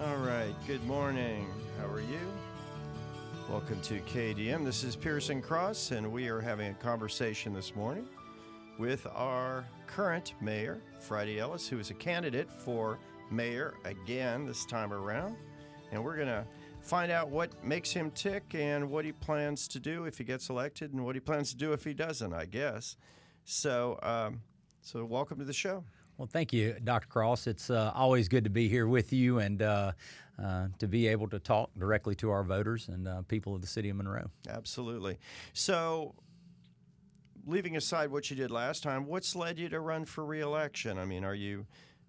All right, good morning. How are you? Welcome to KDM. This is Pearson Cross, and we are having a conversation this morning with our current mayor, Friday Ellis, who is a candidate for mayor again this time around. And we're going to find out what makes him tick and what he plans to do if he gets elected and what he plans to do if he doesn't, I guess. So welcome to the show. Well, thank you, Dr. Cross. It's always good to be here with you and to be able to talk directly to our voters and people of the city of Monroe. Absolutely. So, leaving aside what you did last time, what's led you to run for re-election? I mean, are you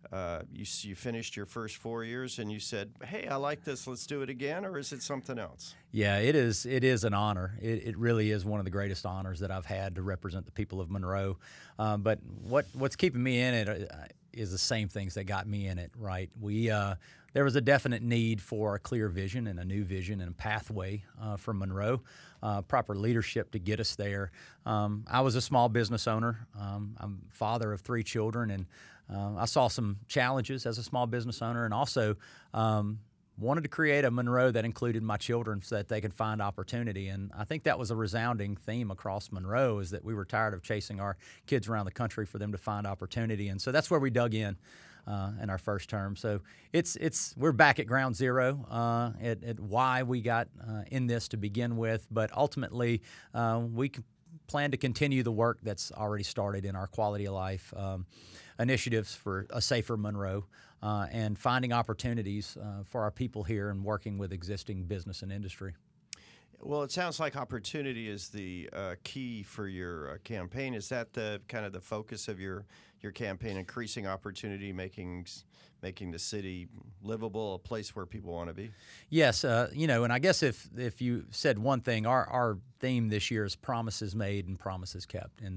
you finished your first 4 years and you said, "Hey, I like this. Let's do it again," or is it something else? Yeah, it is. It is an honor. It really is one of the greatest honors that I've had to represent the people of Monroe. But what's keeping me in it is the same things that got me in it. Right? There was a definite need for a clear vision and a new vision and a pathway for Monroe, proper leadership to get us there. I was a small business owner. I'm father of 3 children, and I saw some challenges as a small business owner, and also wanted to create a Monroe that included my children so that they could find opportunity. And I think that was a resounding theme across Monroe, is that we were tired of chasing our kids around the country for them to find opportunity. And so that's where we dug in our first term. So we're back at ground zero at why we got in this to begin with. But ultimately, we plan to continue the work that's already started in our quality of life initiatives for a safer Monroe and finding opportunities for our people here and working with existing business and industry. Well, it sounds like opportunity is the key for your campaign. Is that the kind of the focus of your campaign, increasing opportunity, making the city livable, a place where people want to be? Yes, and I guess if you said one thing, our theme this year is promises made and promises kept, and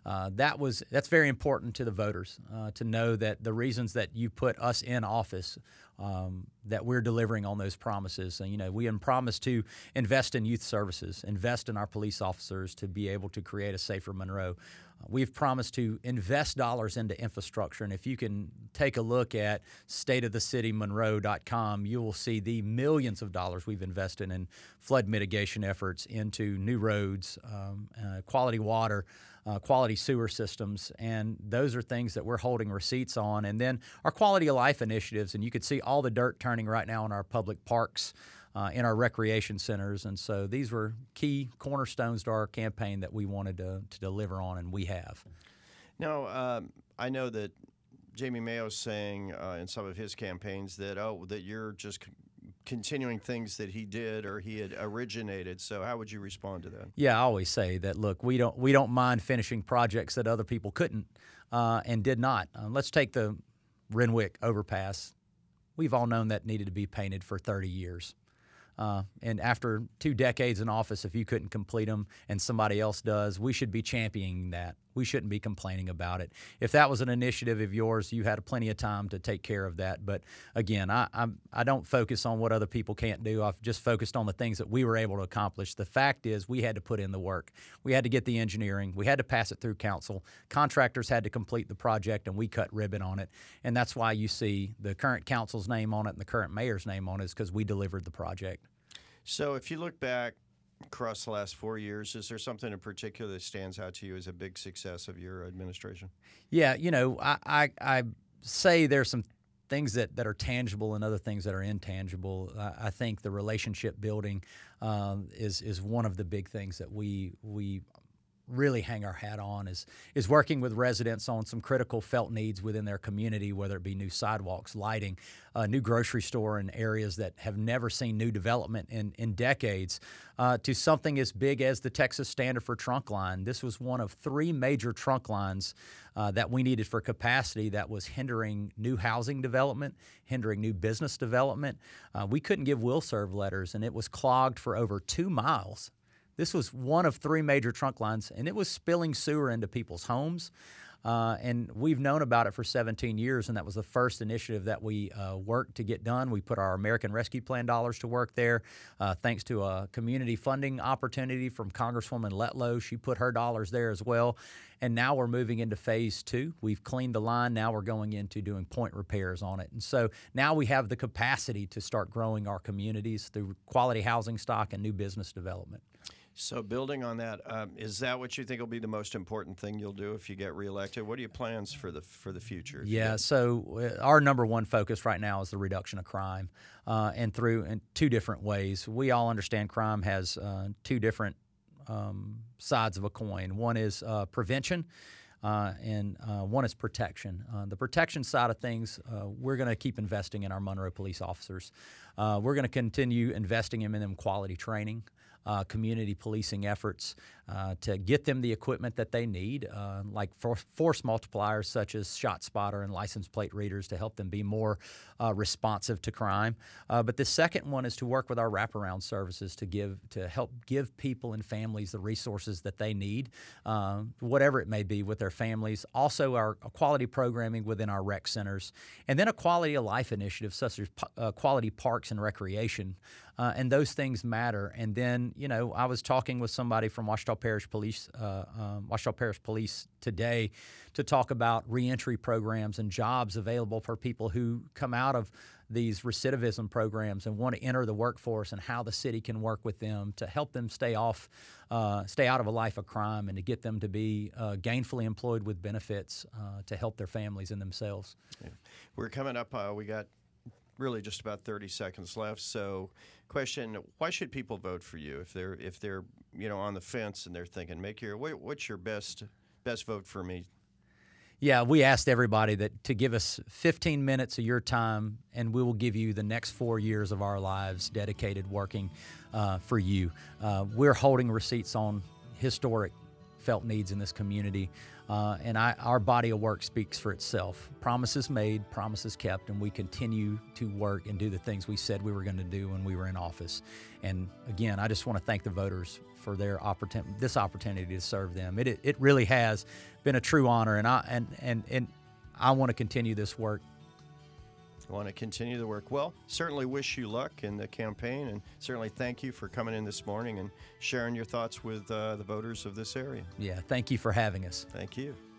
that's very important to the voters to know that the reasons that you put us in office, that we're delivering on those promises. And, we promised to invest in youth services, invest in our police officers to be able to create a safer Monroe. We've promised to invest dollars into infrastructure, and if you can take a look at stateofthecitymonroe.com, you will see the millions of dollars we've invested in flood mitigation efforts into new roads, quality water, quality sewer systems, and those are things that we're holding receipts on. And then our quality of life initiatives, and you could see all the dirt turning right now in our public parks, in our recreation centers. And so these were key cornerstones to our campaign that we wanted to deliver on, and we have. Now, I know that Jamie Mayo's saying in some of his campaigns that you're just continuing things that he did or he had originated. So how would you respond to that? Yeah, I always say that, look, we don't mind finishing projects that other people couldn't and did not. Let's take the Renwick overpass. We've all known that needed to be painted for 30 years. And after 2 decades in office, if you couldn't complete them and somebody else does, we should be championing that. We shouldn't be complaining about it. If that was an initiative of yours, you had plenty of time to take care of that. But again, I don't focus on what other people can't do. I've just focused on the things that we were able to accomplish. The fact is, we had to put in the work. We had to get the engineering. We had to pass it through council. Contractors had to complete the project, and we cut ribbon on it. And that's why you see the current council's name on it and the current mayor's name on it, is because we delivered the project. So if you look back across the last 4 years, is there something in particular that stands out to you as a big success of your administration? Yeah, I say there's some things that are tangible and other things that are intangible. I think the relationship building is one of the big things that we really hang our hat on, is working with residents on some critical felt needs within their community, whether it be new sidewalks, lighting, a new grocery store in areas that have never seen new development in decades, to something as big as the Texas Standard for Trunk Line. This was one of 3 major trunk lines that we needed for capacity that was hindering new housing development, hindering new business development. We couldn't give will serve letters, and it was clogged for over 2 miles. This was one of 3 major trunk lines, and it was spilling sewer into people's homes. And we've known about it for 17 years, and that was the first initiative that we worked to get done. We put our American Rescue Plan dollars to work there, thanks to a community funding opportunity from Congresswoman Letlow. She put her dollars there as well. And now we're moving into phase 2. We've cleaned the line. Now we're going into doing point repairs on it. And so now we have the capacity to start growing our communities through quality housing stock and new business development. So building on that, is that what you think will be the most important thing you'll do if you get reelected? What are your plans for the future? Yeah, so our number one focus right now is the reduction of crime, and through in 2 different ways. We all understand crime has 2 different sides of a coin. One is prevention, and one is protection. The protection side of things, we're going to keep investing in our Monroe police officers. We're going to continue investing in them quality training, community policing efforts to get them the equipment that they need, like force multipliers such as ShotSpotter and license plate readers to help them be more responsive to crime. But the second one is to work with our wraparound services to help give people and families the resources that they need, whatever it may be with their families. Also, our quality programming within our rec centers, and then a quality of life initiative such as quality parks and recreation. And those things matter. And then, I was talking with somebody from Ouachita Parish Police today to talk about reentry programs and jobs available for people who come out of these recidivism programs and want to enter the workforce, and how the city can work with them to help them stay out of a life of crime, and to get them to be gainfully employed with benefits to help their families and themselves. Yeah. We're coming up. We got really just about 30 seconds left. So, question: why should people vote for you if they're on the fence and they're thinking, what's your best vote for me? Yeah, we asked everybody to give us 15 minutes of your time, and we will give you the next 4 years of our lives dedicated working for you. We're holding receipts on historic felt needs in this community, and our body of work speaks for itself. Promises made, promises kept, and we continue to work and do the things we said we were going to do when we were in office. And again, I just want to thank the voters for this opportunity to serve them. It really has been a true honor, and I want to continue this work. I want to continue the work. Well, certainly wish you luck in the campaign, and certainly thank you for coming in this morning and sharing your thoughts with the voters of this area. Yeah, thank you for having us. Thank you.